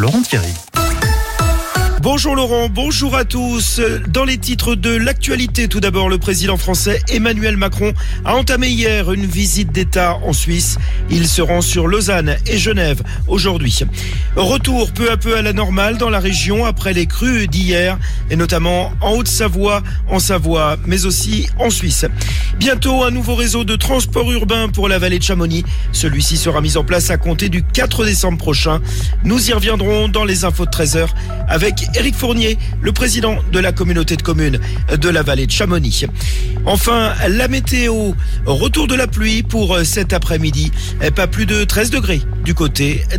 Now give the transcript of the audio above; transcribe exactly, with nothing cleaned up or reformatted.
Laurent Thierry. Bonjour Laurent, bonjour à tous. Dans les titres de l'actualité, tout d'abord, le président français Emmanuel Macron a entamé hier une visite d'État en Suisse. Il se rend sur Lausanne et Genève aujourd'hui. Retour peu à peu à la normale dans la région après les crues d'hier, et notamment en Haute-Savoie, en Savoie, mais aussi en Suisse. Bientôt, un nouveau réseau de transport urbain pour la vallée de Chamonix. Celui-ci sera mis en place à compter du quatre décembre prochain. Nous y reviendrons dans les infos de treize heures avec Éric Fournier, le président de la communauté de communes de la vallée de Chamonix. Enfin, la météo. Retour de la pluie pour cet après-midi. Pas plus de treize degrés du côté